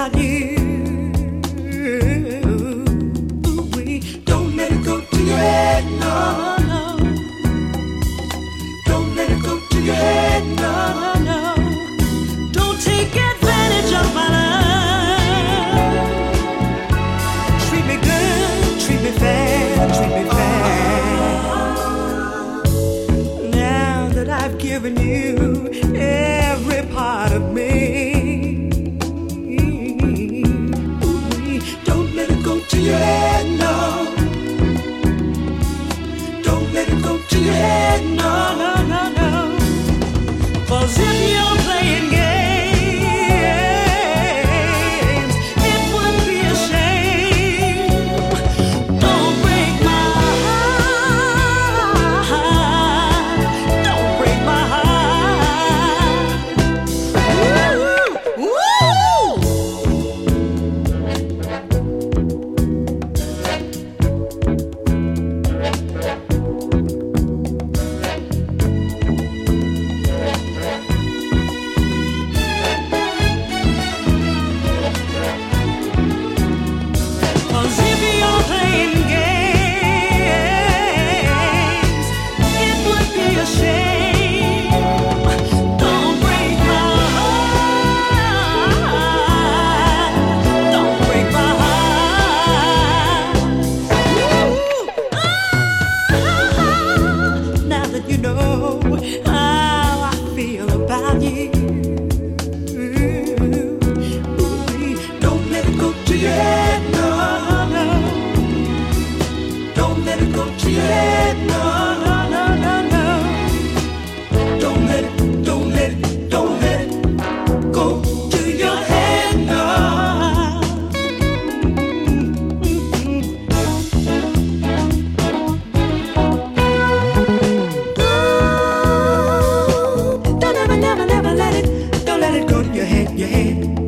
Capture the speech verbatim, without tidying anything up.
about you. Ooh-wee. Don't let it go to your head, no, no. Don't let it go to your head, no, no. Don't take advantage of my love. Treat me good, treat me fair, treat me fair. Now that I've given you every part of me, don't let it go to your head, no. Don't let it go to your head, no, no, no, no. 'Cause if you're playing games, it would be a shame. Don't break my heart. Don't break my heart. Woo! Woo! Cause if you're playing games, it would be a shame. Don't break my heart. Don't break my heart. Ooh, ah, now that you know how I feel about you, don't let it go to your head, no, no. Don't let it go to your head, no, no, no, no, no. Don't let it, don't let it, don't let it go to your head, no. Don't ever, never, never let it, don't let it go to your head, your head.